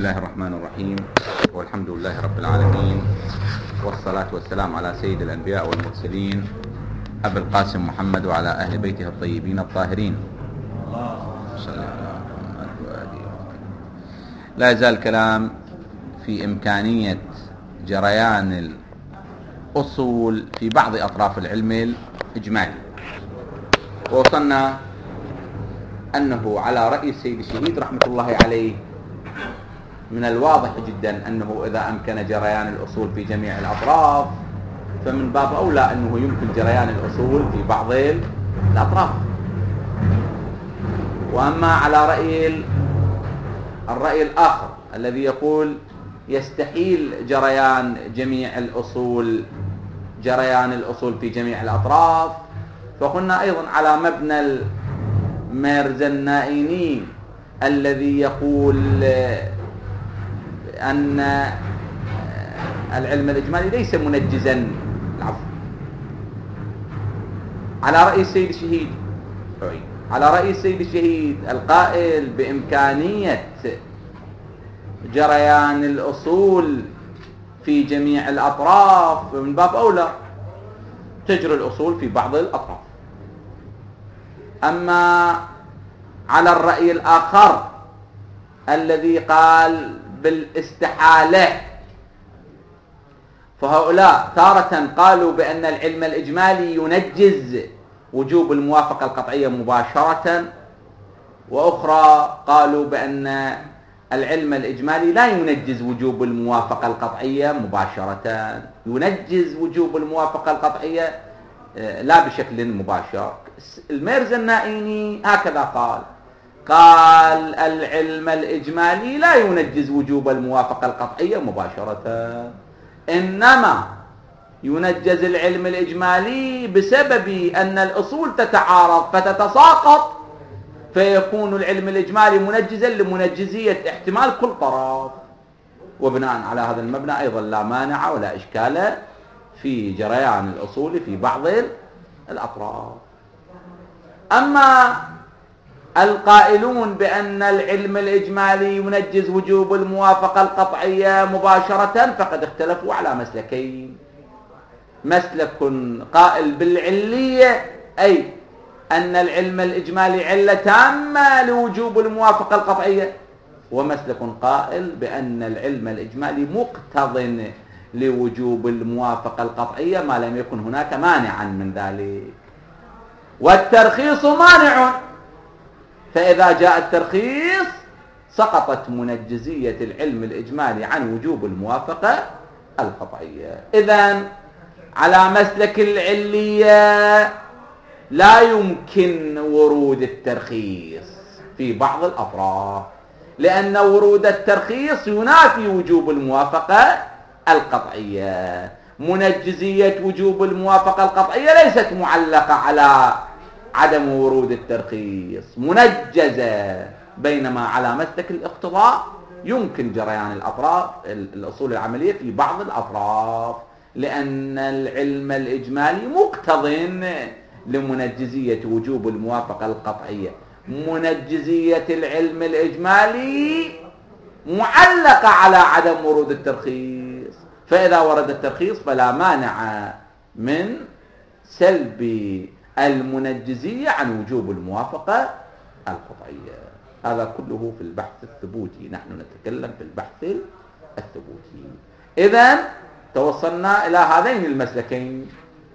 الله الرحمن الرحيم، والحمد لله رب العالمين، والصلاة والسلام على سيد الأنبياء والمرسلين أبي القاسم محمد وعلى أهل بيته الطيبين الطاهرين. لا يزال الكلام في إمكانية جريان الأصول في بعض أطراف العلم الإجمالي، ووصلنا أنه على رأي السيد الشهيد رحمة الله عليه من الواضح جدا أنه إذا أمكن جريان الأصول في جميع الأطراف فمن باب أولى أنه يمكن جريان الأصول في بعض الأطراف. وأما على الرأي الآخر الذي يقول يستحيل جريان الأصول في جميع الأطراف، فقلنا أيضا على مبنى الميرزنائيني الذي يقول أن العلم الإجمالي ليس منجزا، على رأي السيد الشهيد القائل بإمكانية جريان الأصول في جميع الأطراف، من باب أولى تجري الأصول في بعض الأطراف. أما على الرأي الآخر الذي قال بالاستحالة، فهؤلاء تارة قالوا بأن العلم الإجمالي ينجز وجوب الموافقة القطعية مباشرة، وأخرى قالوا بأن العلم الإجمالي لا ينجز وجوب الموافقة القطعية مباشرة، ينجز وجوب الموافقة القطعية لا بشكل مباشر. الميرزنائيني هكذا قال العلم الإجمالي لا ينجز وجوب الموافقة القطعية مباشرة، إنما ينجز العلم الإجمالي بسبب أن الأصول تتعارض فتتساقط، فيكون العلم الإجمالي منجزا لمنجزية احتمال كل طرف. وبناء على هذا المبنى أيضا لا مانع ولا إشكال في جريان الأصول في بعض الأطراف. أما القائلون بأن العلم الإجمالي ينجز وجوب الموافقة القطعية مباشرة فقد اختلفوا على مسلكين: مسلك قائل بالعلية، أي أن العلم الإجمالي علة تامة لوجوب الموافقة القطعية، ومسلك قائل بأن العلم الإجمالي مقتض لوجوب الموافقة القطعية ما لم يكن هناك مانعا من ذلك، والترخيص مانع، فإذا جاء الترخيص سقطت منجزية العلم الإجمالي عن وجوب الموافقة القطعية. إذن على مسلك العلية لا يمكن ورود الترخيص في بعض الأطراف، لأن ورود الترخيص ينافي وجوب الموافقة القطعية. منجزية وجوب الموافقة القطعية ليست معلقة على عدم ورود الترخيص، منجزة، بينما على مسلك الاقتضاء يمكن جريان الأصول العملية في بعض الأطراف، لأن العلم الإجمالي مقتض لمنجزية وجوب الموافقة القطعية. منجزية العلم الإجمالي معلقة على عدم ورود الترخيص، فإذا ورد الترخيص فلا مانع من سلب المنجزية عن وجوب الموافقة القطعية. هذا كله في البحث الثبوتي، نحن نتكلم في البحث الثبوتي. إذن توصلنا إلى هذين المسلكين.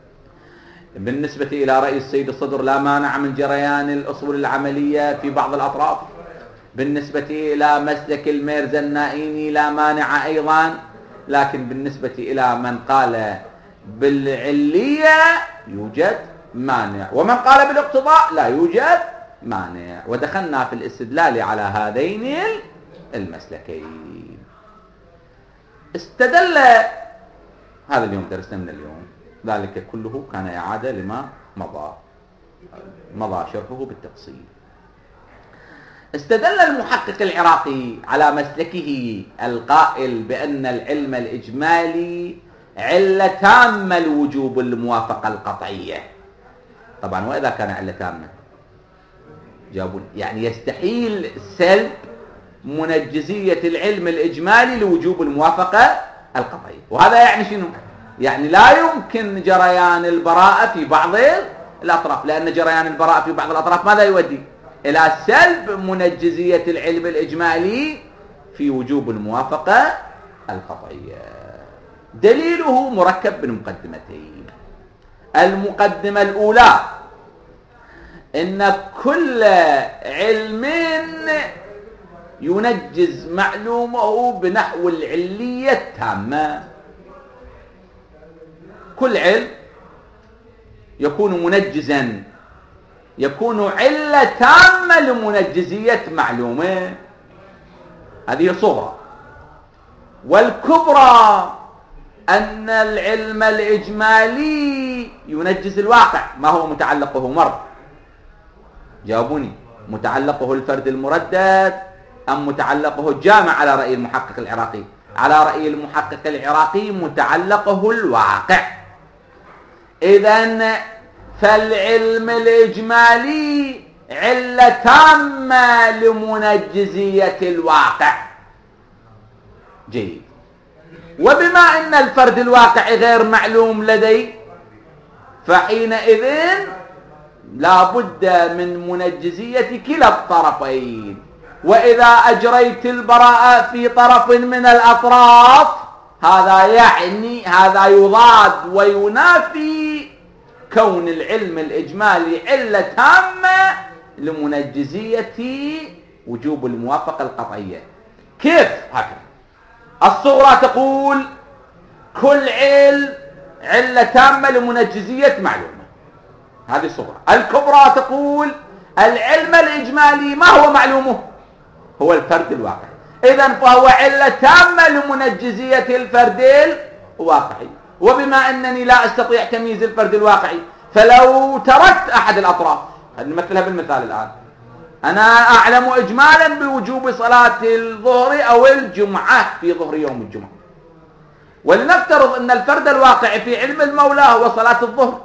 بالنسبة إلى رأي السيد الصدر لا مانع من جريان الأصول العملية في بعض الأطراف. بالنسبة إلى مسلك الميرزنائيني لا مانع أيضا، لكن بالنسبة إلى من قال بالعلية يوجد مانع، ومن قال بالاقتضاء لا يوجد مانع. ودخلنا في الاستدلال على هذين المسلكين. استدل هذا اليوم درسنا من اليوم، ذلك كله كان إعادة لما مضى شرحه بالتفصيل. استدل المحقق العراقي على مسلكه القائل بأن العلم الإجمالي علة تامة لوجوب الموافقة القطعية. طبعا وإذا كان علة تامة جابوا يعني يستحيل سلب منجزية العلم الإجمالي لوجوب الموافقة القطعية. وهذا يعني شنو؟ يعني لا يمكن جريان البراءة في بعض الأطراف، لأن جريان البراءة في بعض الأطراف ماذا يؤدي؟ إلى سلب منجزية العلم الإجمالي في وجوب الموافقة القطعية. دليله مركب من مقدمتين. المقدمة الأولى إن كل علم ينجز معلومه بنحو العلية التامة. كل علم يكون منجزا، يكون علة تامة لمنجزية معلومة، هذه صغرى. والكبرى أن العلم الإجمالي ينجز الواقع. ما هو متعلقه؟ مر جاوبوني، متعلقه الفرد المردد أم متعلقه الجامع؟ على رأي المحقق العراقي، على رأي المحقق العراقي متعلقه الواقع. إذن فالعلم الإجمالي علة تامة لمنجزية الواقع. جيد. وبما أن الفرد الواقعي غير معلوم لدي، فحينئذ لا بد من منجزية كلا الطرفين. وإذا أجريت البراءة في طرف من الأطراف، هذا يعني هذا يضاد وينافي كون العلم الإجمالي علة تامة لمنجزية وجوب الموافقة القطعية. كيف؟ هكذا. الصغرى تقول كل علم علة تامة لمنجزية معلومة، هذه الصغرى. الكبرى تقول العلم الإجمالي ما هو معلومه؟ هو الفرد الواقعي. إذن فهو علة تامة لمنجزية الفرد الواقعي. وبما أنني لا أستطيع تمييز الفرد الواقعي، فلو تركت أحد الأطراف، نمثلها بالمثال الآن، أنا أعلم إجمالا بوجوب صلاة الظهر أو الجمعة في ظهر يوم الجمعة، ولنفترض أن الفرد الواقعي في علم المولى هو صلاة الظهر،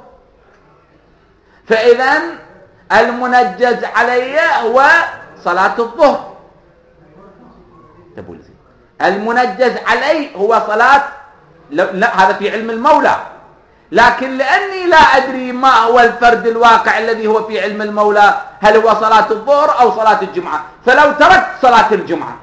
فإذا المنجز علي هو صلاة الظهر. المنجز علي هو صلاة، لا هذا في علم المولى، لكن لأني لا أدري ما هو الفرد الواقع الذي هو في علم المولى، هل هو صلاة الظهر أو صلاة الجمعة، فلو تركت صلاة الجمعة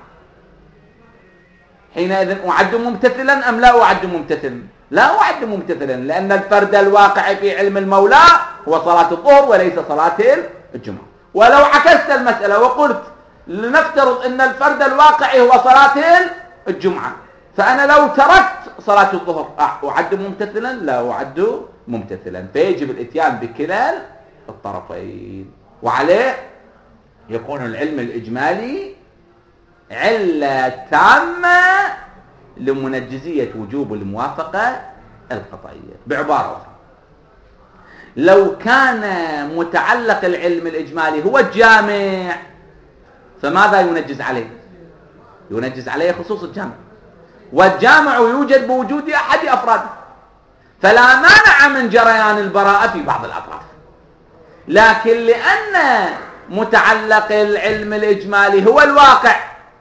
حينئذ أعد ممتثلا أم لا أعد ممتثلا؟ لا أعد ممتثلا، لأن الفرد الواقع في علم المولى هو صلاة الظهر وليس صلاة الجمعة. ولو عكست المسألة وقلت لنفترض أن الفرد الواقعي هو صلاة الجمعة، فأنا لو تركت صلاة الظهر أعد ممتثلا؟ لا أعد ممتثلا. فيجب الاتيان بكلا الطرفين، وعليه يكون العلم الإجمالي علة تامة لمنجزية وجوب الموافقة القطعية. بعبارة أخرى، لو كان متعلق العلم الإجمالي هو الجامع، فماذا ينجز عليه؟ ينجز عليه خصوص الجامع، والجامع يوجد بوجود أحد أفراده، فلا مانع من جريان البراءة في بعض الأطراف. لكن لأن متعلق العلم الإجمالي هو الواقع،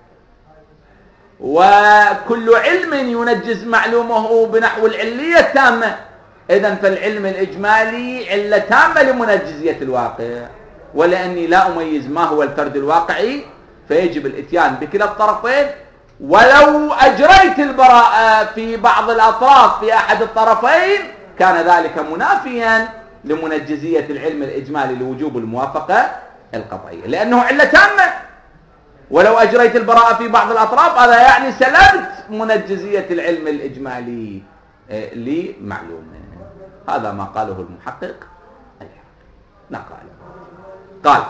وكل علم ينجز معلومه بنحو العلية التامة، إذن فالعلم الإجمالي علة تامة لمنجزية الواقع. ولأني لا أميز ما هو الفرد الواقعي، فيجب الاتيان بكلا الطرفين. ولو أجريت البراءة في بعض الأطراف في أحد الطرفين، كان ذلك منافيا لمنجزية العلم الإجمالي لوجوب الموافقة القطعية، لأنه علة تامة. ولو أجريت البراءة في بعض الأطراف، هذا يعني سلبت منجزية العلم الإجمالي لمعلومة. هذا ما قاله المحقق. نقرأ. قال: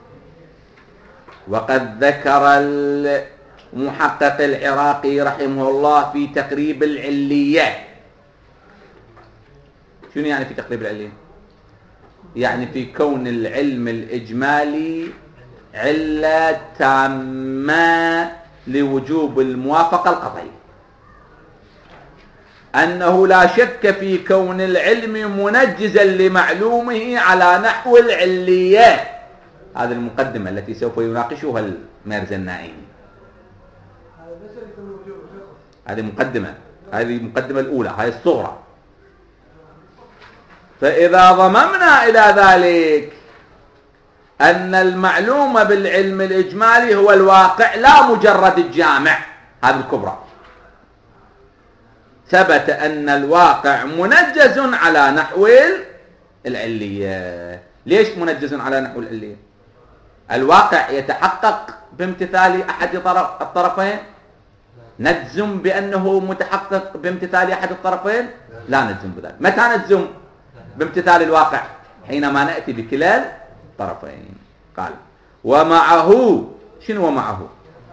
وقد ذكر المحقق العراقي رحمه الله في تقريب العلية. شنو يعني في تقريب العلية؟ يعني في كون العلم الإجمالي علة تامة لوجوب الموافقة القطعية، أنه لا شك في كون العلم منجزا لمعلومه على نحو العلية. هذه المقدمة التي سوف يناقشها الميرزا النائمي. هذه مقدمة، هذه المقدمة الأولى، هذه الصغرى. فإذا ضممنا إلى ذلك أن المعلوم بالعلم الإجمالي هو الواقع لا مجرد الجامع، هذه الكبرى، ثبت أن الواقع منجز على نحو العلية. ليش منجز على نحو العلية؟ الواقع يتحقق بامتثال أحد الطرفين؟ نجزم بأنه متحقق بامتثال أحد الطرفين؟ لا نجزم بذلك. متى نجزم بامتثال الواقع؟ حينما نأتي بكلا الطرفين. قال ومعه، شنو ومعه؟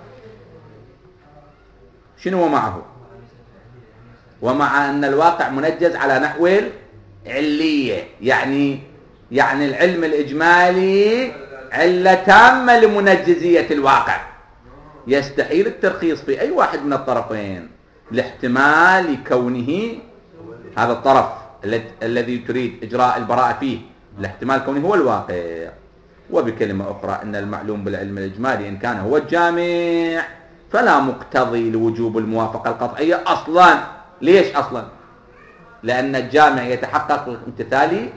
شنو ومعه؟ ومع أن الواقع منجز على نحو العلية، يعني العلم الإجمالي علة تامة لمنجزية الواقع، يستحيل الترخيص في أي واحد من الطرفين لاحتمال كونه هذا الطرف الذي تريد إجراء البراءة فيه لاحتمال كونه هو الواقع. وبكلمة أخرى أن المعلوم بالعلم الإجمالي إن كان هو الجامع فلا مقتضي لوجوب الموافقة القطعية أصلا. ليش أصلا؟ لأن الجامع يتحقق بامتثال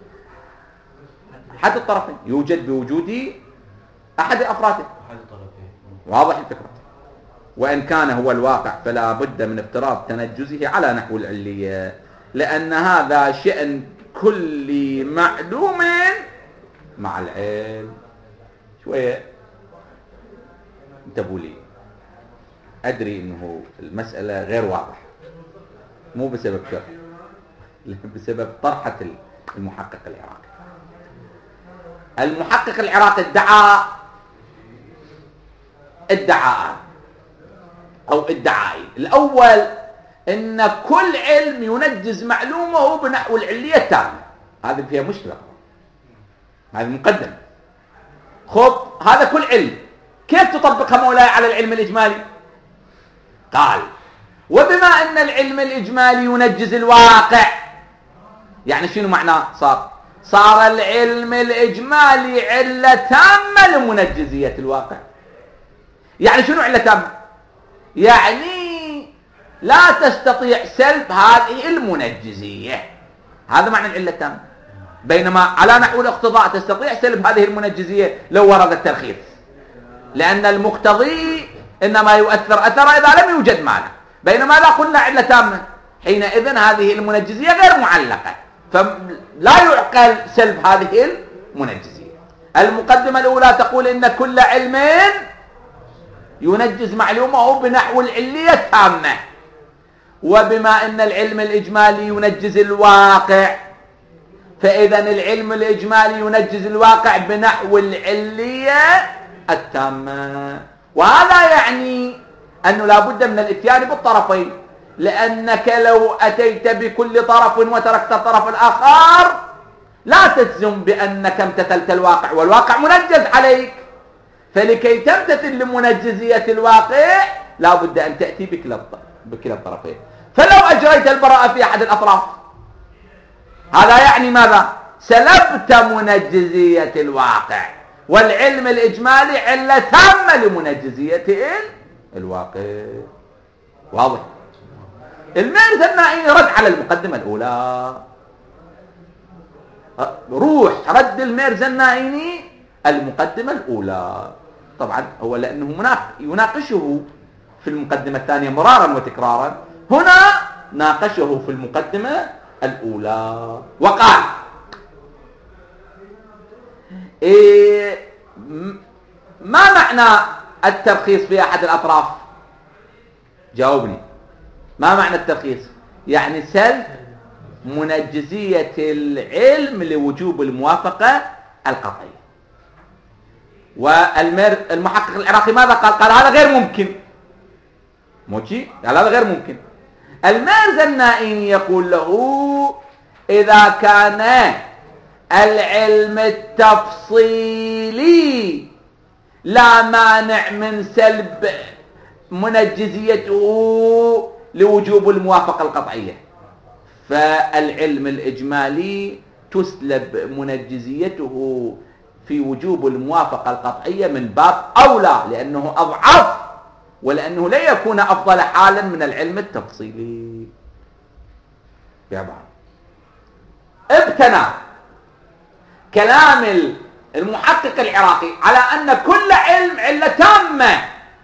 أحد الطرفين، يوجد بوجود أحد أفراده. واضح الفكرة؟ وإن كان هو الواقع فلا بد من افتراض تنجزه على نحو العلية، لأن هذا شأن كل معلوم مع العلم. شوية انتبهوا لي، أدري أنه المسألة غير واضحة، مو بسبب شرح، بسبب طرحة المحقق العراقي. المحقق العراقي ادعاء أو ادعائي. الأول أن كل علم ينجز معلومه بنحو العلية التامة، هذه فيها مشكلة، هذه مقدمة. خب هذا كل علم، كيف تطبقها مولاي على العلم الإجمالي؟ قال وبما أن العلم الإجمالي ينجز الواقع، يعني شنو معناه؟ صار العلم الإجمالي علة تامة لمنجزية الواقع. يعني شنو علة تامة؟ يعني لا تستطيع سلب هذه المنجزية، هذا معنى العلة التامة. بينما على نحو الاقتضاء تستطيع سلب هذه المنجزية لو ورد الترخيص، لأن المقتضي إنما يؤثر أثر إذا لم يوجد مانع. بينما لا قلنا علة تامة، حينئذ هذه المنجزية غير معلقة، فلا يعقل سلب هذه المنجزية. المقدمة الأولى تقول إن كل علم ينجز معلومه بنحو العلية التامة، وبما أن العلم الإجمالي ينجز الواقع فإذا العلم الإجمالي ينجز الواقع بنحو العلية التامة. وهذا يعني أنه لا بد من الاتيان بالطرفين، لأنك لو أتيت بكل طرف وتركت الطرف الآخر لا تجزم بأنك امتثلت الواقع، والواقع منجز عليك. فلكي تمتثل لمنجزية الواقع لا بد أن تأتي بكلا الطرفين. فلو أجريت البراءة في أحد الأطراف، هذا يعني ماذا؟ سلبت منجزية الواقع، والعلم الإجمالي علة تامة لمنجزية الواقع. واضح؟ الميرزا النائي رد على المقدمة الأولى، روح رد الميرزا النائي المقدمة الأولى. طبعا هو لأنه يناقشه في المقدمة الثانية مرارا وتكرارا، هنا ناقشه في المقدمة الأولى وقال ما معنى الترخيص في أحد الأطراف؟ جاوبني، ما معنى الترخيص؟ يعني سلب منجزية العلم لوجوب الموافقة القطعية. والمحقق العراقي ماذا قال؟ قال هذا غير ممكن. موشي قال هذا غير ممكن. الميرزا النائي يقول له إذا كان العلم التفصيلي لا مانع من سلب منجزيته لوجوب الموافقة القطعية، فالعلم الإجمالي تسلب منجزيته في وجوب الموافقة القطعية من باب أولى، لأنه أضعف ولأنه لا يكون أفضل حالا من العلم التفصيلي. بعبارة ابتنى كلام المحقق العراقي على أن كل علم علة تامة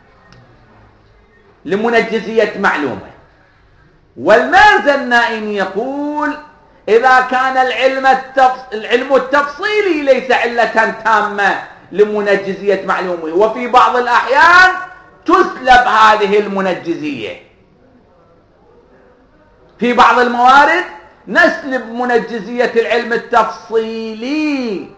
لمنجزية معلومة، والميرزا النائمي يقول إذا كان العلم التفصيلي ليس علة تامة لمنجزية معلومة، وفي بعض الأحيان تسلب هذه المنجزية. في بعض الموارد نسلب منجزية العلم التفصيلي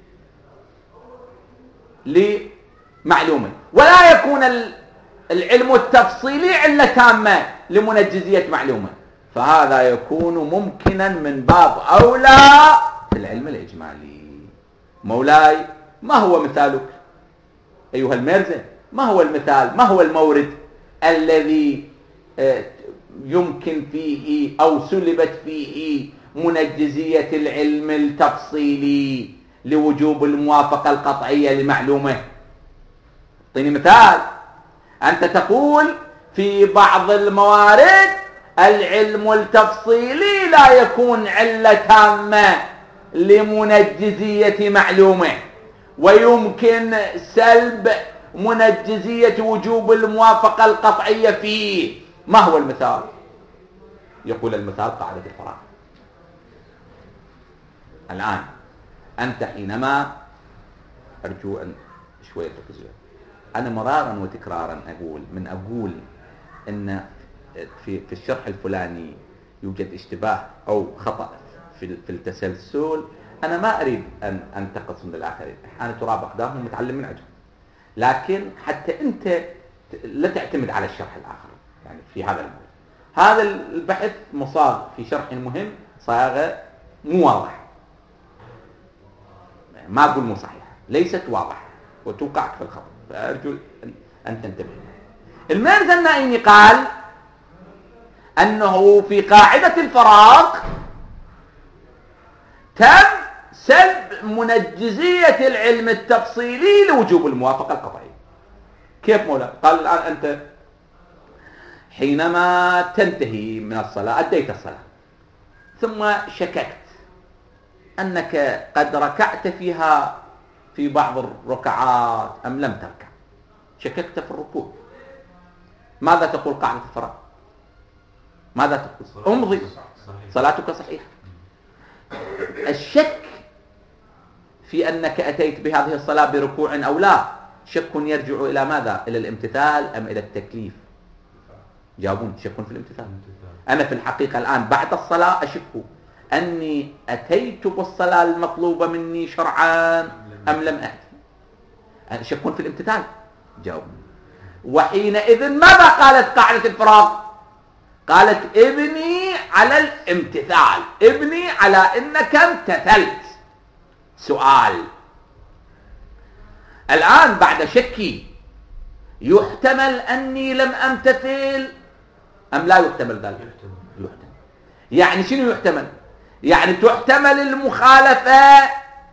لمعلومة، ولا يكون العلم التفصيلي علة تامة لمنجزية معلومة، فهذا يكون ممكنا من باب أولى في العلم الإجمالي. مولاي، ما هو مثالك أيها الميرزا؟ ما هو المثال؟ ما هو المورد الذي يمكن فيه أو سلبت فيه منجزية العلم التفصيلي لوجوب الموافقة القطعية لمعلومة؟ اعطيني مثال. أنت تقول في بعض الموارد العلم التفصيلي لا يكون علة تامة لمنجزية معلومة، ويمكن سلب منجزية وجوب الموافقة القطعية فيه. ما هو المثال؟ يقول المثال قاعدة الفراغ. الآن أنت حينما أرجو أن شوية تركزوا، أنا مرارا وتكرارا أقول أن في الشرح الفلاني يوجد اشتباه أو خطأ في التسلسل. أنا ما أريد أن أنتقص من الآخرين، أنا تراب أقدامهم متعلم من عندهم، لكن حتى أنت لا تعتمد على الشرح الآخر. يعني في هذا الموضوع، هذا البحث مصاغ في شرح مهم صاغة مو واضح، ما أقول مو صحيح، ليست واضحة وتوقعك في الخطأ، فأرجو أن تنتبه. الميرزا النائمي قال أنه في قاعدة الفراغ تم سلب منجزية العلم التفصيلي لوجوب الموافقة القطعية. كيف مولا؟ قال الآن أنت حينما تنتهي من الصلاة، أديت الصلاة، ثم شككت أنك قد ركعت فيها في بعض الركعات أم لم تركع، شككت في الركوع، ماذا تقول قاعدة الفراغ؟ ماذا تقول؟ امضي، صلاتك صحيحة. الشك في أنك أتيت بهذه الصلاة بركوع أو لا شك يرجع إلى ماذا؟ إلى الامتثال أم إلى التكليف؟ جاوبون. شك في الامتثال. أنا في الحقيقة الآن بعد الصلاة أشك أني أتيت بالصلاة المطلوبة مني شرعا أم لم أتي. شك في الامتثال. جاوبون. وحينئذ ماذا قالت قاعدة الفراغ؟ قالت ابني على الامتثال، ابني على انك امتثلت. سؤال، الآن بعد شكي يحتمل أني لم أمتثل أم لا يحتمل ذلك؟ يحتمل. يعني شنو يحتمل؟ يعني تحتمل المخالفة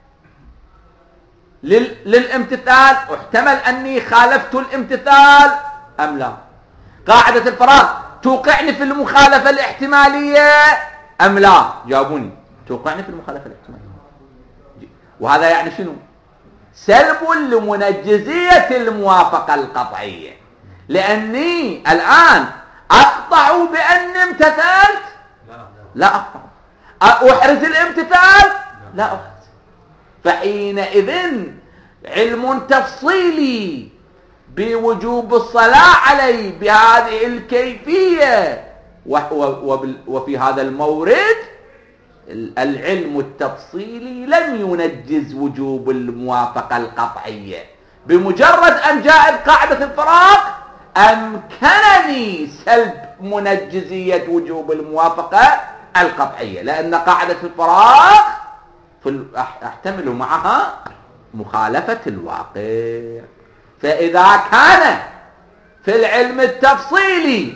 للامتثال، احتمل أني خالفت الامتثال أم لا. قاعدة الفراغ توقعني في المخالفة الاحتمالية أم لا؟ جاوبوني. توقعني في المخالفة الاحتمالية. وهذا يعني شنو؟ سلب لمنجزية الموافقة القطعية، لأني الآن أقطع بأني امتثلت؟ لا أقطع. أحرز الامتثال؟ لا أحرز. فحينئذ علم تفصيلي بوجوب الصلاة عليه بهذه الكيفية، وفي هذا المورد العلم التفصيلي لم ينجز وجوب الموافقة القطعية. بمجرد أن جاءت قاعدة الفراغ أمكنني سلب منجزية وجوب الموافقة القطعية، لأن قاعدة الفراغ احتمل معها مخالفة الواقع. فإذا كان في العلم التفصيلي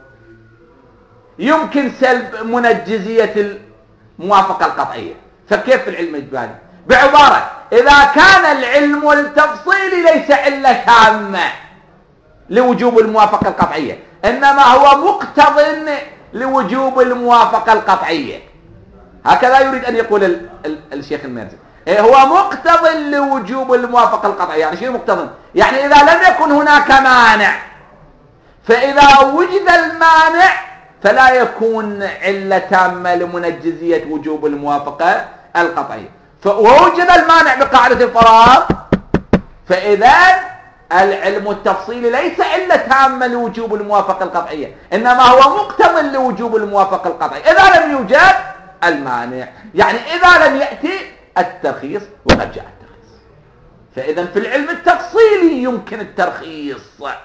يمكن سلب منجزية الموافقة القطعية، فكيف في العلم الإجمالي؟ بعبارة، إذا كان العلم التفصيلي ليس علة تامة لوجوب الموافقة القطعية، إنما هو مقتض لوجوب الموافقة القطعية. هكذا يريد أن يقول الشيخ الميرزي. هو مقتض لوجوب الموافقة القطعية. يعني شنو مقتض؟ يعني إذا لم يكن هناك مانع، فإذا وجد المانع فلا يكون علة تامة لمنجزية وجوب الموافقة القطعية. فوجد المانع بقاعدة الفراغ، فإذا العلم التفصيلي ليس علة تامة لوجوب الموافقة القطعية، إنما هو مقتض لوجوب الموافقة القطعية إذا لم يوجد المانع. يعني إذا لم يأتي الترخيص وقد جاء الترخيص. فإذا في العلم التفصيلي يمكن الترخيص،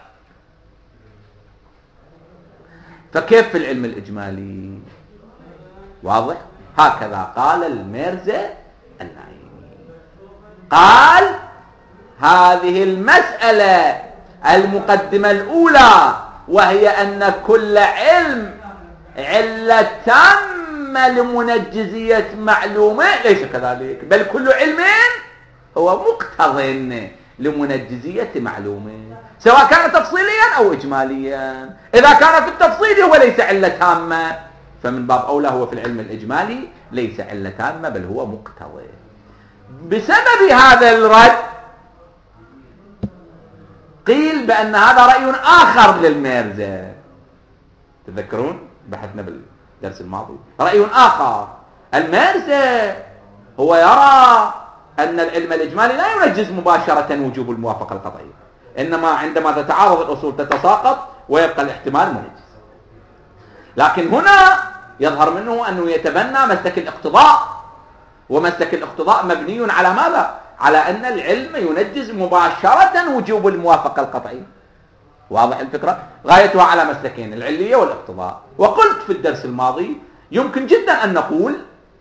فكيف في العلم الإجمالي؟ واضح؟ هكذا قال الميرزا النعيمي. قال هذه المسألة المقدمة الأولى، وهي أن كل علم علة تامة لمنجزية معلومة، ليس كذلك، بل كل علم هو مقتض لمنجزية معلومة، سواء كان تفصيليا أو إجماليا. إذا كان في التفصيل هو ليس علة تامة، فمن باب أولى هو في العلم الإجمالي ليس علة تامة بل هو مقتضى. بسبب هذا الرد قيل بأن هذا رأي آخر للميرزا. تذكرون بحثنا بالدرس الماضي؟ رأي آخر. الميرزا هو يرى أن العلم الإجمالي لا ينجز مباشرة وجوب الموافقة القطعية، إنما عندما تتعارض الأصول تتساقط ويبقى الاحتمال منجز. لكن هنا يظهر منه أنه يتبنى مسلك الاقتضاء، ومسلك الاقتضاء مبني على ماذا؟ على أن العلم ينجز مباشرة وجوب الموافقة القطعية. واضح الفكرة؟ غايتها على مسلكين، العلية والاقتضاء. وقلت في الدرس الماضي يمكن جدا أن نقول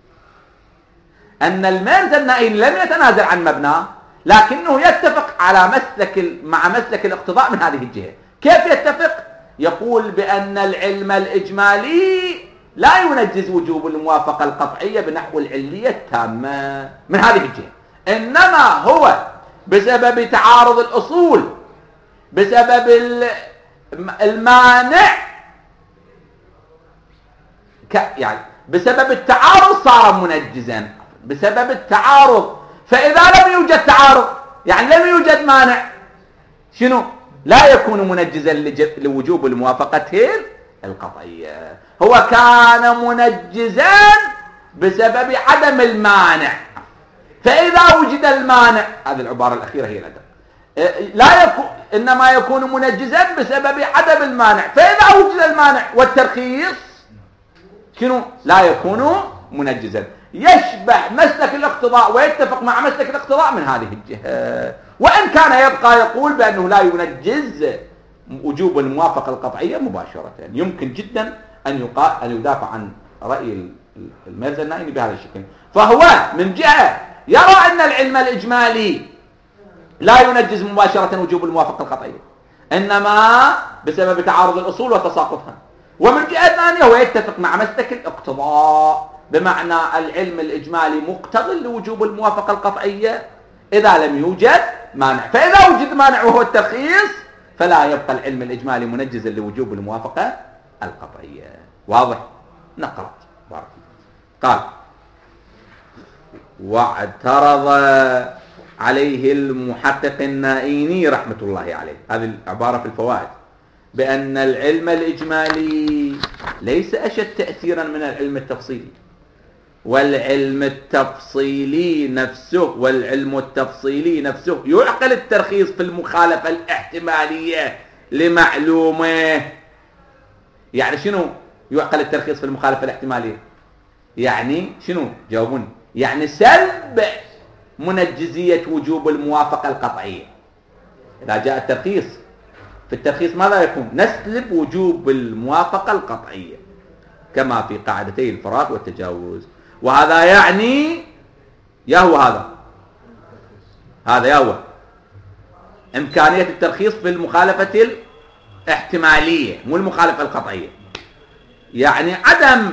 أن الميرزا النائي لم يتنازل عن مبناه، لكنه يتفق على مع مسلك الاقتضاء من هذه الجهة. كيف يتفق؟ يقول بأن العلم الإجمالي لا ينجز وجوب الموافقة القطعية بنحو العلية التامة من هذه الجهة، إنما هو بسبب تعارض الأصول، بسبب المانع، يعني بسبب التعارض صار منجزا، بسبب التعارض. فإذا لم يوجد تعارض يعني لم يوجد مانع، شنو؟ لا يكون منجزا لوجوب الموافقة القطعية. هو كان منجزا بسبب عدم المانع، فإذا وجد المانع، هذه العبارة الأخيرة هي الأدب، لا يكون، إنما يكون منجزا بسبب عدم المانع، فإذا وجد المانع والترخيص شنو؟ لا يكون منجزا. يشبه مسلك الاقتضاء ويتفق مع مسلك الاقتضاء من هذه الجهة، وإن كان يبقى يقول بأنه لا ينجز وجوب الموافقة القطعية مباشرة. يمكن جدا أن يدافع عن رأي الميرزا النائمي بهذا الشكل. فهو من جهة يرى أن العلم الإجمالي لا ينجز مباشرة وجوب الموافقة القطعية، إنما بسبب تعارض الأصول وتساقطها. ومن جهة ثانية هو يتفق مع مسلك الاقتضاء، بمعنى العلم الإجمالي مقتض لوجوب الموافقة القطعية إذا لم يوجد مانع، فإذا وجد مانع وهو الترخيص فلا يبقى العلم الإجمالي منجزا لوجوب الموافقة القطعية. واضح؟ نقرأ. قال: واعترض عليه المحقق النائيني رحمة الله عليه، هذه العبارة في الفوائد، بأن العلم الإجمالي ليس أشد تأثيرا من العلم التفصيلي، والعلم التفصيلي نفسه يعقل الترخيص في المخالفة الاحتمالية لمعلومة. يعني شنو يعقل الترخيص في المخالفة الاحتمالية؟ يعني شنو؟ جاوبوني. يعني سلب منجزية وجوب الموافقة القطعية. إذا جاء الترخيص، في الترخيص ماذا يكون؟ نسلب وجوب الموافقة القطعية كما في قاعدتي الفراغ والتجاوز. وهذا يعني هذا إمكانية الترخيص في المخالفة الاحتمالية مو المخالفة القطعية. يعني عدم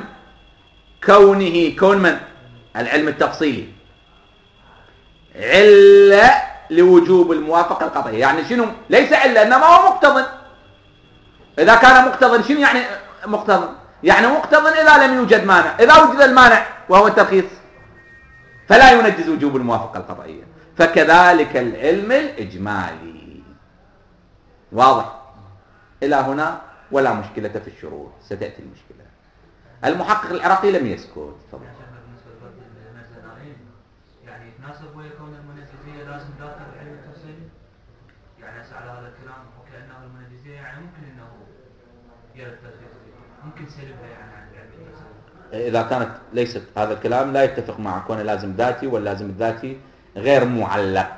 كون من العلم التفصيلي علة لوجوب الموافقة القطعية. يعني شنو؟ ليس علة إنما هو مقتضٍ. إذا كان مقتضٍ شنو يعني مقتضٍ؟ يعني مقتضٍ إذا لم يوجد مانع. إذا وجد المانع وهو الترخيص فلا ينجز وجوب الموافقة القطعية. فكذلك العلم الإجمالي. واضح إلى هنا؟ ولا مشكلة في الشروط، ستأتي المشكلة. المحقق العراقي لم يسكت. تفضل. يعني يتناسب ويكون المنجزية لازم داخل العلم التفصيلي. يعني على هذا الكلام وكأنه المنجزية يعني ممكن انه يرد الترخيص، ممكن سلبها يعني عن العلم التفصيلي. إذا كانت ليست هذا الكلام لا يتفق مع كون لازم ذاتي، واللازم الذاتي غير معلق.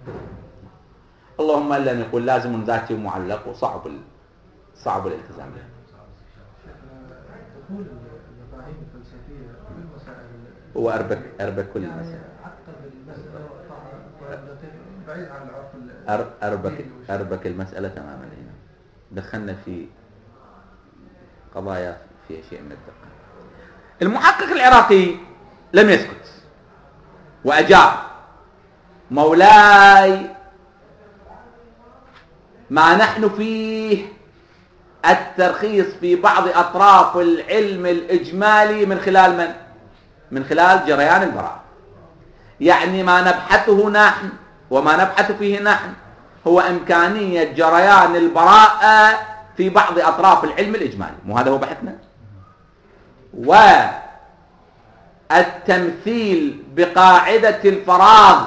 اللهم إلا أن يقول لازم ذاتي ومعلق وصعب الالتزام به. دخول المفاهيم الفلسفية في المسائل هو أربك كل المسائل. حتى بالمسألة بعيد عن العرف أربك المسألة تماما. هنا دخلنا في قضايا فيها شيء من الدقة. المحقق العراقي لم يسكت وأجاب: مولاي، ما نحن فيه الترخيص في بعض أطراف العلم الإجمالي من خلال من؟ من خلال جريان البراءة. يعني ما نبحثه نحن وما نبحث فيه نحن هو إمكانية جريان البراءة في بعض أطراف العلم الإجمالي. مو هذا هو بحثنا؟ والتمثيل بقاعدة الفراغ،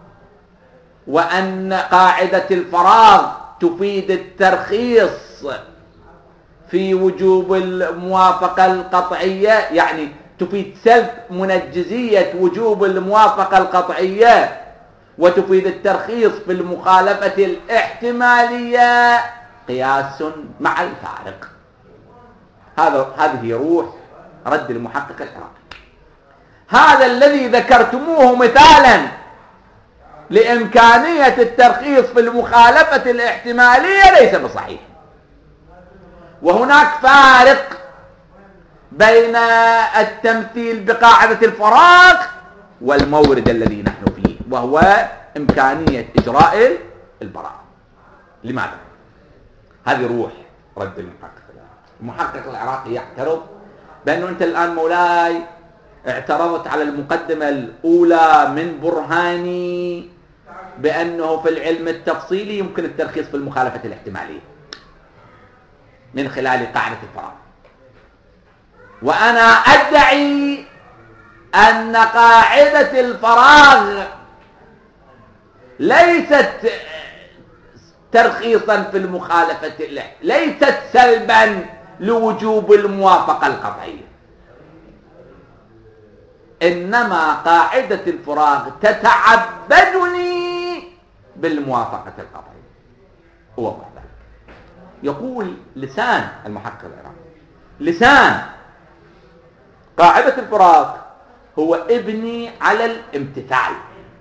وأن قاعدة الفراغ تفيد الترخيص في وجوب الموافقة القطعية، يعني تفيد سلب منجزية وجوب الموافقة القطعية وتفيد الترخيص في المخالفة الاحتمالية قياس مع الفارق. هذه روح رد المحقق العراقي. هذا الذي ذكرتموه مثالا لإمكانية الترخيص في المخالفة الاحتمالية ليس بصحيح. وهناك فارق بين التمثيل بقاعدة الفراغ والمورد الذي نحن فيه، وهو إمكانية إجراء البراءة. لماذا؟ هذه روح رد المحقق العراقي. المحقق العراقي يعترض بأنه أنت الآن مولاي اعترضت على المقدمة الأولى من برهاني بأنه في العلم التفصيلي يمكن الترخيص في المخالفة الاحتمالية من خلال قاعدة الفراغ، وأنا أدعي أن قاعدة الفراغ ليست ترخيصا في المخالفة، ليست سلبا لوجوب الموافقة القطعية، إنما قاعدة الفراغ تتعبدني بالموافقة القطعية. وضح ذلك. يقول لسان المحقق العراقي، لسان قاعدة الفراغ هو ابني على الامتثال.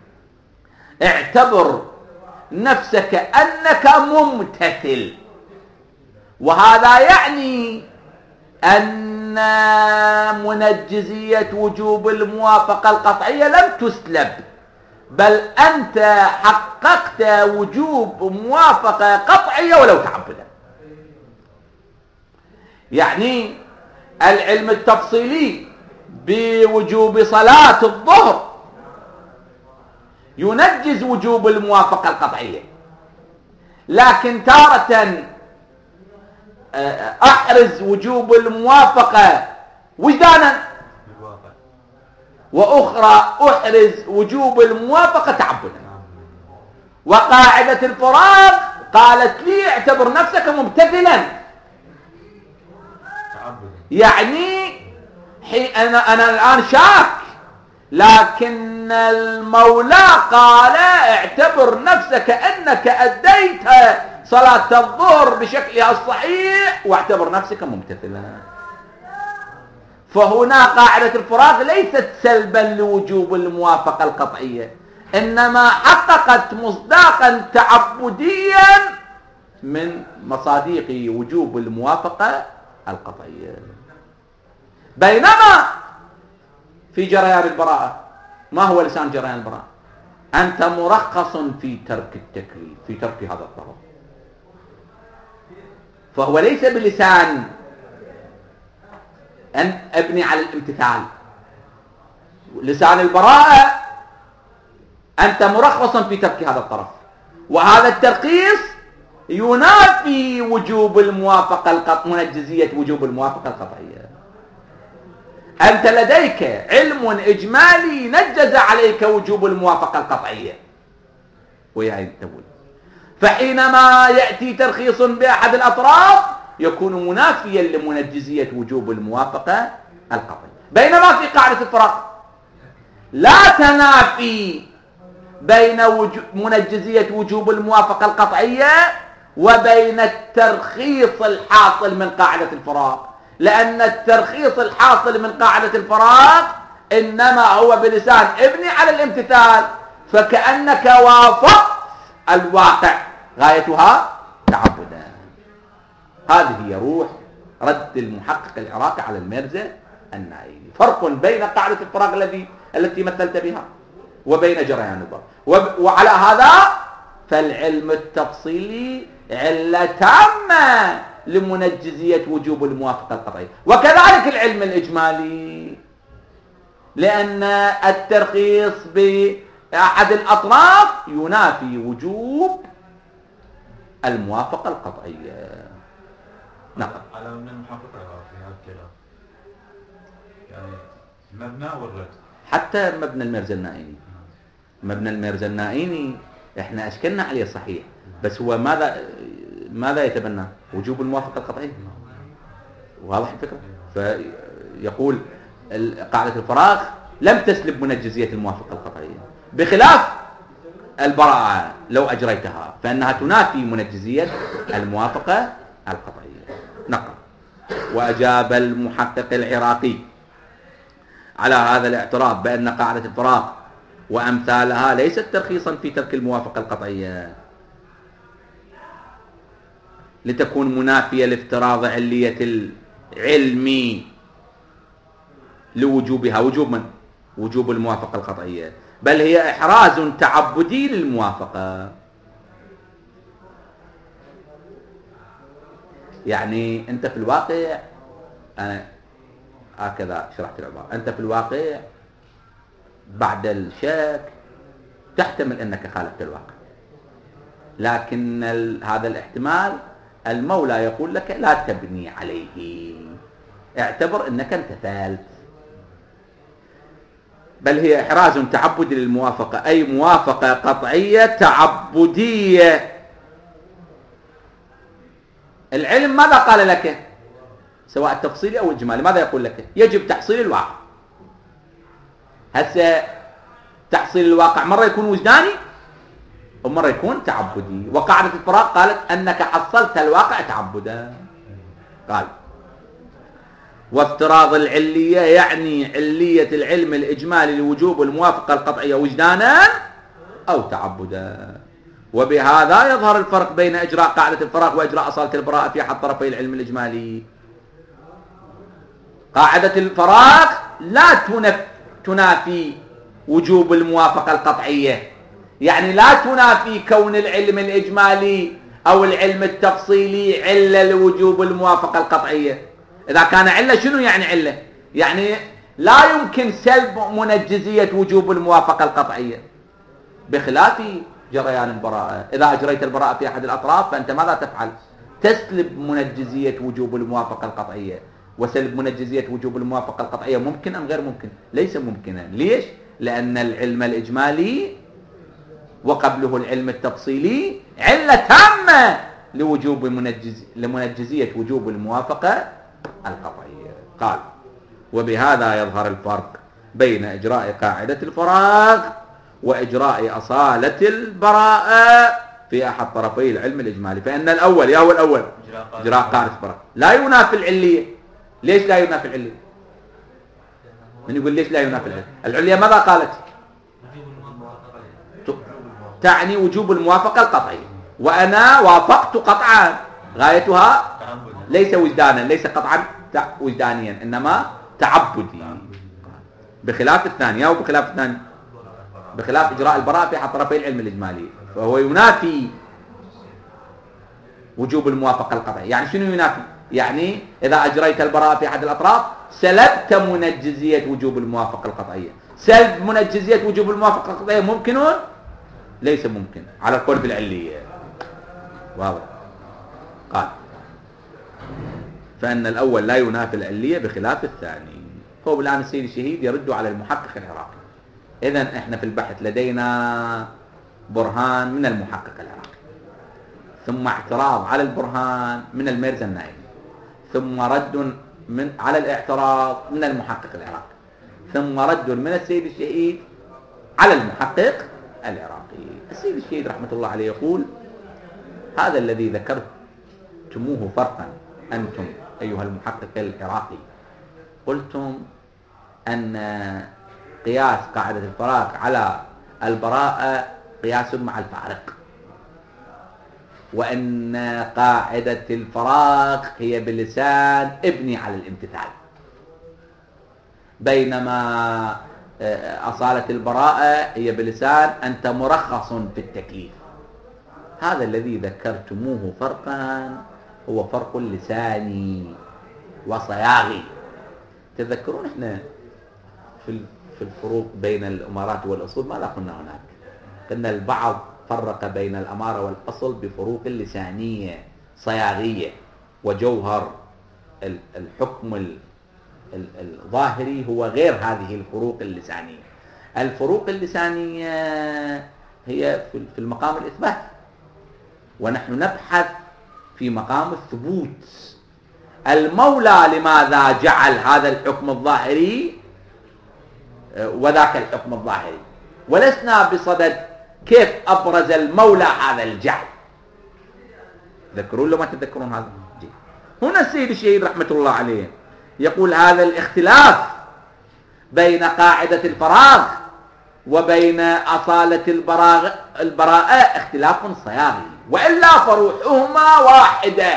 اعتبر نفسك أنك ممتثل، وهذا يعني أن منجزية وجوب الموافقة القطعية لم تسلب، بل أنت حققت وجوب موافقة قطعية ولو تعبدا. يعني العلم التفصيلي بوجوب صلاة الظهر ينجز وجوب الموافقة القطعية، لكن تارة أحرز وجوب الموافقة وجدانا، وأخرى أحرز وجوب الموافقة تعبدا. وقاعدة الفراغ قالت لي اعتبر نفسك ممتثلا، يعني أنا الآن شاك، لكن المولى قال اعتبر نفسك أنك أديت صلاة الظهر بشكلها الصحيح واعتبر نفسك ممتثلا. فهنا قاعدة الفراغ ليست سلبا لوجوب الموافقة القطعية، إنما حققت مصداقا تعبديا من مصاديق وجوب الموافقة القطعية. بينما في جريان البراءة، ما هو لسان جريان البراءة؟ أنت مرخص في ترك التكليف، في ترك هذا الطرف، فهو ليس بلسان أن أبني على الامتثال. لسان البراءة أنت مرخص في ترك هذا الطرف، وهذا الترخيص ينافي وجوب الموافقة منجزية وجوب الموافقة القطعية. أنت لديك علم إجمالي نجز عليك وجوب الموافقة القطعية وياي تقول، فحينما يأتي ترخيص بأحد الأطراف يكون منافيا لمنجزية وجوب الموافقة القطعية، بينما في قاعدة الفراق لا تنافي بين منجزية وجوب الموافقة القطعية وبين الترخيص الحاصل من قاعدة الفراق، لأن الترخيص الحاصل من قاعدة الفراق إنما هو بلسان ابني على الامتثال، فكأنك وافقت الواقع غايتها تعبدا. هذه هي روح رد المحقق العراقي على الميرزا النائلي. فرق بين قاعدة الفراق التي مثلت بها وبين جريان البراءة، وعلى هذا فالعلم التفصيلي علة تامة لمنجزية وجوب الموافقة القطعية، وكذلك العلم الإجمالي، لأن الترخيص بأحد الأطراف ينافي وجوب الموافقة القطعية. نعم. على من المحقق في هذا الكلام يعني مبنى والرد، حتى مبنى الميرزا النائيني، مبنى الميرزا النائيني احنا اشكلنا عليه صحيح، بس هو ماذا يتبنى؟ وجوب الموافقة القطعية. واضح الفكرة؟ فيقول قاعدة الفراغ لم تسلب منجزية الموافقة القطعية، بخلاف البراءة لو أجريتها فإنها تنافي منجزية الموافقة القطعية. نقل. وأجاب المحقق العراقي على هذا الاعتراض بأن قاعدة الفراغ وأمثالها ليست ترخيصا في ترك الموافقة القطعية لتكون منافية لافتراض علية العلم لوجوبها. وجوب من؟ وجوب الموافقة القطعية، بل هي إحراز تعبدي للموافقة. يعني أنت في الواقع، أنا هكذا شرحت العبارة، أنت في الواقع بعد الشك تحتمل أنك خالفت الواقع، لكن هذا الاحتمال المولى يقول لك لا تبني عليه، اعتبر أنك امتثلت. بل هي إحراز تعبدي للموافقة، أي موافقة قطعية تعبدية. العلم ماذا قال لك؟ سواء التفصيلي أو الإجمالي، ماذا يقول لك؟ يجب تحصيل الواقع. هسه تحصيل الواقع مرة يكون وجداني ومرة يكون تعبدي، وقاعدة الفراغ قالت أنك حصلت الواقع تعبدا. قال وافتراض العلية يعني علية العلم الإجمالي لوجوب الموافقة القطعية وجدانا أو تعبدا. وبهذا يظهر الفرق بين إجراء قاعدة الفراغ وإجراء أصالة البراءة في أحد طرفي العلم الإجمالي. قاعدة الفراغ لا تنافي وجوب الموافقة القطعية، يعني لا تنافي كون العلم الإجمالي أو العلم التفصيلي علة لوجوب الموافقة القطعية. إذا كان علة شنو يعني علة؟ يعني لا يمكن سلب منجزية وجوب الموافقة القطعية، بخلاف جريان البراءة. إذا أجريت البراءة في أحد الأطراف فأنت ماذا تفعل؟ تسلب منجزية وجوب الموافقة القطعية. وسلب منجزية وجوب الموافقة القطعية ممكن أم غير ممكن؟ ليس ممكنا. ليش؟ لأن العلم الإجمالي وقبله العلم التفصيلي علة تامة لوجوب لمنجزية وجوب الموافقة القطعية. قال وبهذا يظهر الفرق بين إجراء قاعدة الفراغ وإجراء أصالة البراءة في أحد طرفي العلم الإجمالي. فإن الأول يا هو الأول إجراء قاعدة الفراغ لا ينافي العلية. ليش لا ينافي العلية؟ من يقول ليش لا ينافي العلية؟ العلية ماذا قالت؟ تعني وجوب الموافقة القطعية، وأنا وافقت قطعا غايتها ليس وجدانا، ليس قطعا وجدانيا، إنما تعبدي، بخلاف الثانية. وبخلاف الثاني بخلاف إجراء البراءة في أحد طرفي العلم الإجمالي، فهو ينافي وجوب الموافقة القطعية. يعني شنو ينافي؟ يعني إذا أجريت البراءة في أحد الأطراف سلبت منجزية وجوب الموافقة القطعية. سلب منجزية وجوب الموافقة القطعية ممكن؟ ليس ممكن على القول بالعلية. واضح؟ قال فإن الأول لا ينافي العلية بخلاف الثاني. هو الآن السيد الشهيد يرد على المحقق العراقي. إذن إحنا في البحث لدينا برهان من المحقق العراقي، ثم اعتراض على البرهان من الميرزا النائبي، ثم رد على الاعتراض من المحقق العراقي، ثم رد من السيد الشهيد على المحقق العراقي. السيد الشهيد رحمة الله عليه يقول: هذا الذي ذكرتموه فرقا أنتم أيها المحقق العراقي، قلتم أن قياس قاعدة الفراق على البراءة قياس مع الفارق، وأن قاعدة الفراق هي بلسان ابني على الامتثال، بينما أصالة البراءة هي بلسان أنت مرخص في التكليف. هذا الذي ذكرتموه فرقا هو فرق لساني وصياغي. تذكرون احنا في الفروق بين الأمارات والأصول ماذا قلنا هناك؟ قلنا البعض فرق بين الأمارة والأصل بفروق لسانية صياغية، وجوهر الحكم الظاهري هو غير هذه الفروق اللسانية. الفروق اللسانية هي في المقام الإثبات، ونحن نبحث في مقام الثبوت. المولى لماذا جعل هذا الحكم الظاهري وذاك الحكم الظاهري، ولسنا بصدد كيف أبرز المولى هذا الجعل. تذكرون لو ما تذكرون هذا؟ هنا السيد الشهيد رحمة الله عليه يقول: هذا الاختلاف بين قاعدة الفراغ وبين أصالة البراءة اختلاف صياغي، وإلا فروحهما واحدة.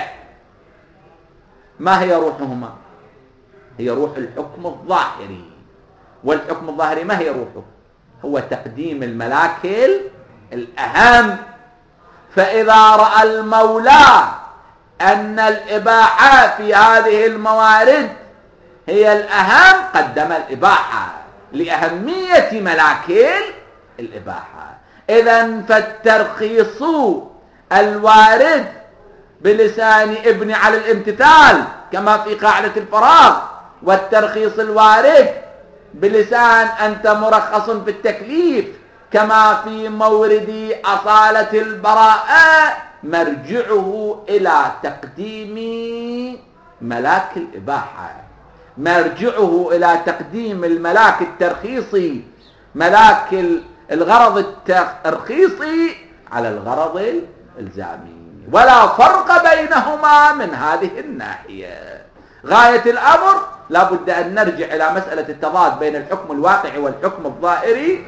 ما هي روحهما؟ هي روح الحكم الظاهري. والحكم الظاهري ما هي روحه؟ هو تقديم الملاك الأهم. فإذا رأى المولى أن الإباحة في هذه الموارد هي الأهم قدم الإباحة لأهمية ملاك الإباحة. إذن فالترخيص الوارد بلسان ابن على الامتثال كما في قاعدة الفراغ، والترخيص الوارد بلسان أنت مرخص في التكليف كما في مورد أصالة البراءة، مرجعه إلى تقديم ملاك الإباحة، مرجعه إلى تقديم الملاك الترخيصي، ملاك الغرض الترخيصي على الغرض الإلزامي، ولا فرق بينهما من هذه الناحية. غاية الأمر لابد أن نرجع إلى مسألة التضاد بين الحكم الواقعي والحكم الظاهري،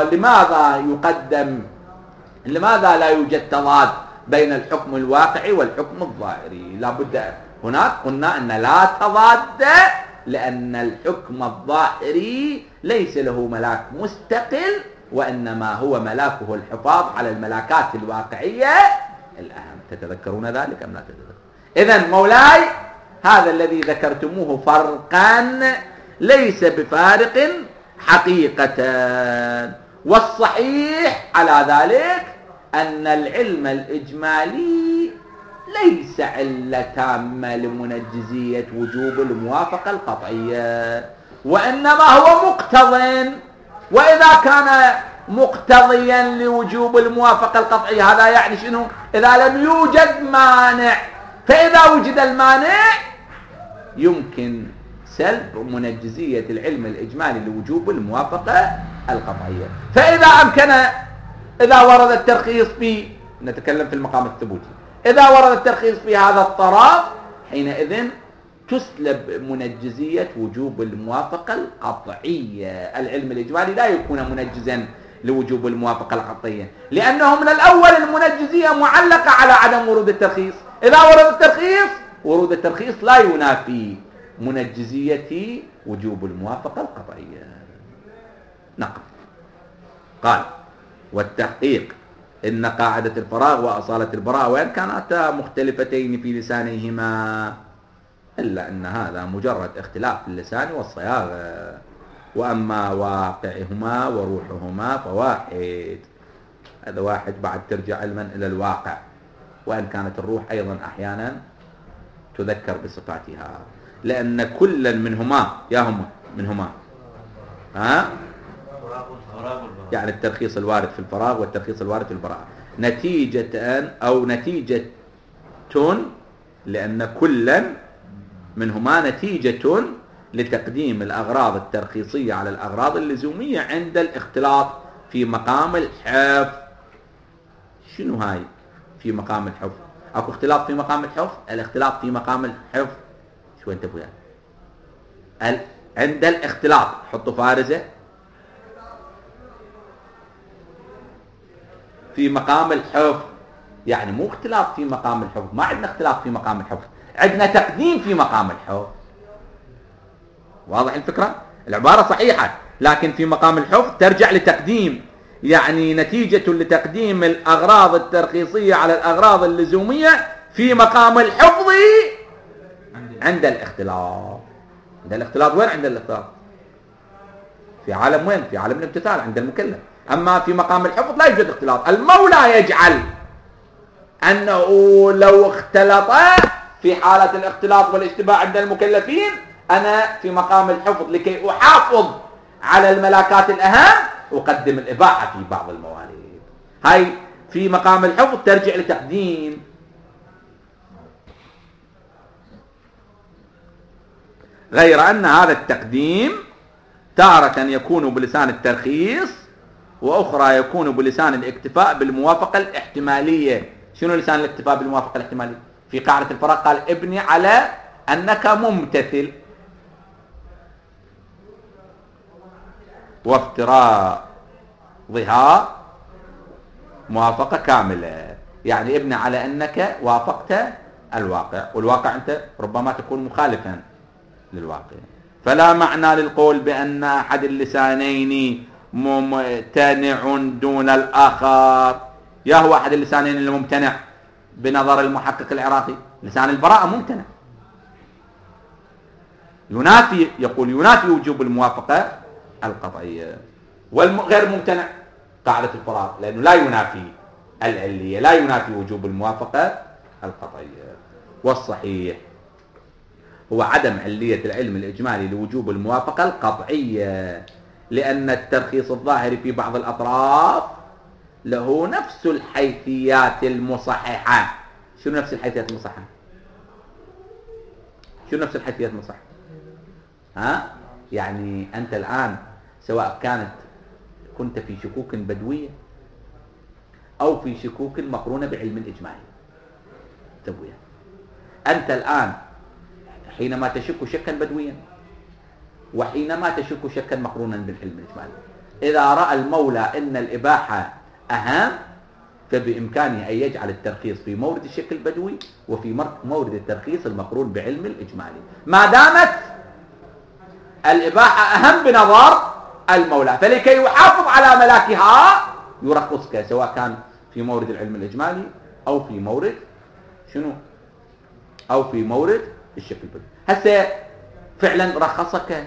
لماذا لا يوجد تضاد بين الحكم الواقعي والحكم الظاهري؟ لابد هناك قلنا أن لا تضاد، لأن الحكم الظاهري ليس له ملاك مستقل، وإنما هو ملاكه الحفاظ على الملاكات الواقعية الأهم. تتذكرون ذلك أم لا تتذكرون؟ إذن مولاي هذا الذي ذكرتموه فرقا ليس بفارق حقيقة، والصحيح على ذلك أن العلم الإجمالي ليس علة تامة لمنجزية وجوب الموافقة القطعية، وإنما هو مقتضٍ. وإذا كان مقتضيا لوجوب الموافقة القطعية هذا يعني شنو؟ إذا لم يوجد مانع، فإذا وجد المانع يمكن سلب منجزية العلم الإجمالي لوجوب الموافقة القطعية. فإذا أمكن، إذا ورد الترخيص في، نتكلم في المقام الثبوتي، إذا ورد الترخيص في هذا الطرف حينئذ تسلب منجزية وجوب الموافقة القطعية. العلم الإجمالي لا يكون منجزا لوجوب الموافقة القطعية، لأنه من الأول المنجزية معلقة على عدم ورود الترخيص. إذا ورد الترخيص، ورود الترخيص لا ينافي منجزية وجوب الموافقة القطعية. نقل. قال والتحقيق إن قاعدة الفراغ وأصالة البراءة وإن كانتا مختلفتين في لسانيهما إلا أن هذا مجرد اختلاف في اللسان والصياغة، وأما واقعهما وروحهما فواحد. هذا واحد بعد ترجع علما إلى الواقع، وإن كانت الروح أيضا أحيانا تذكر بصفاتها، لأن كل منهما يعني الترخيص الوارد في الفراغ والترخيص الوارد في البراءة نتيجة لأن كل منهما نتيجة لتقديم الأغراض الترخيصية على الأغراض اللزومية عند الاختلاط في مقام الحفظ. شنو هاي في مقام الحفظ؟ أكو اختلاط في مقام الحفظ. الاختلاط في مقام الحفظ شو انت بويا عند الاختلاط حطوا فارزة في مقام الحفظ، يعني مو اختلاط في مقام الحفظ، ما عندنا اختلاط في مقام الحفظ، عندنا تقديم في مقام الحفظ. واضح الفكرة؟ العبارة صحيحة لكن في مقام الحفظ ترجع لتقديم، يعني نتيجة لتقديم الأغراض الترخيصية على الأغراض اللزومية في مقام الحفظ عند الاختلاط. عند الاختلاط وين عند الاختلاط؟ في عالم وين؟ في عالم الامتثال عند المكلف. أما في مقام الحفظ لا يوجد اختلاط. المولى يجعل أنه لو اختلط في حالة الاختلاط والاشتباه عند المكلفين أنا في مقام الحفظ لكي أحافظ على الملاكات الأهم أقدم الإباحة في بعض الموارد. هاي في مقام الحفظ ترجع لتقديم. غير أن هذا التقديم تارة يكون بلسان الترخيص وأخرى يكون بلسان الاكتفاء بالموافقة الاحتمالية. شنو لسان الاكتفاء بالموافقة الاحتمالية؟ في قاعدة الفراغ قال ابني على أنك ممتثل، وافتراضها موافقة كاملة، يعني ابني على أنك وافقت الواقع، والواقع أنت ربما تكون مخالفا للواقع. فلا معنى للقول بأن أحد اللسانين ممتنع دون الآخر. يا هو أحد اللسانين الممتنع بنظر المحقق العراقي؟ لسان البراءة ممتنع، يقول ينافي وجوب الموافقة القطعية. والغير ممتنع قاعدة الفراغ لأنه لا ينافي العلية، لا ينافي وجوب الموافقة القطعية. والصحيح هو عدم علية العلم الإجمالي لوجوب الموافقة القطعية، لأن الترخيص الظاهري في بعض الأطراف له نفس الحيثيات المصححة. شنو نفس الحيثيات المصححة؟ شنو نفس الحيثيات المصححة؟ يعني أنت الآن سواء كنت في شكوك بدوية أو في شكوك مقرونة بعلم الإجمالي تبويا، أنت الآن حينما تشك شكا بدويا وحينما تشك شكا مقرونا بالعلم الإجمالي، إذا رأى المولى أن الإباحة أهم فبإمكانه أن يجعل الترخيص في مورد الشك البدوي وفي مورد الترخيص المقرون بعلم الإجمالي، ما دامت الإباحة أهم بنظر المولى. فلكي يحافظ على ملاكها يرخصك سواء كان في مورد العلم الإجمالي أو في مورد أو في مورد الشك البدوي. هسه فعلا رخصك،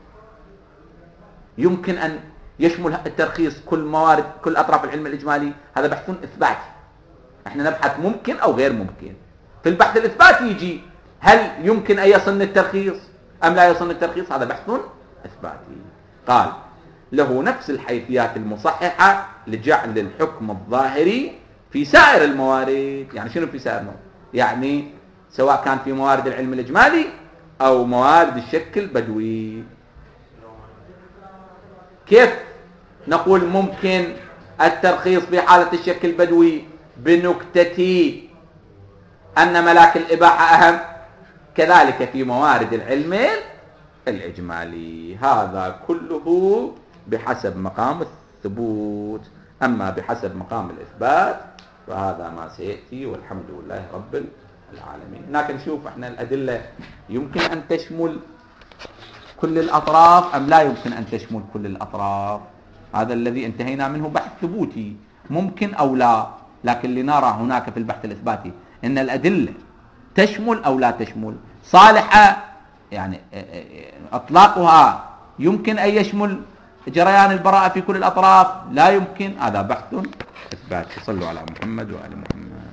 يمكن أن يشمل الترخيص كل أطراف العلم الإجمالي. هذا بحث إثباتي، احنا نبحث ممكن أو غير ممكن. في البحث الإثباتي يجي هل يمكن أن يصن الترخيص أم لا يصن الترخيص، هذا بحث إثباتي. قال له نفس الحيثيات المصححة لجعل الحكم الظاهري في سائر الموارد. يعني شنو في سائر الموارد؟ يعني سواء كان في موارد العلم الإجمالي أو موارد الشك البدوي. كيف نقول ممكن الترخيص في حالة الشك البدوي بنكتة أن ملاك الإباحة أهم، كذلك في موارد العلم الإجمالي. هذا كله بحسب مقام الثبوت، أما بحسب مقام الإثبات فهذا ما سيأتي والحمد لله رب العالمين. هناك نشوف احنا الأدلة يمكن أن تشمل كل الأطراف أم لا يمكن أن تشمل كل الأطراف. هذا الذي انتهينا منه بحث ثبوتي، ممكن أو لا، لكن لنرى هناك في البحث الإثباتي إن الأدلة تشمل أو لا تشمل، صالحة يعني أطلاقها يمكن أن يشمل جريان البراءة في كل الأطراف، لا يمكن، هذا بحث إثباتي. صلوا على محمد وآل محمد.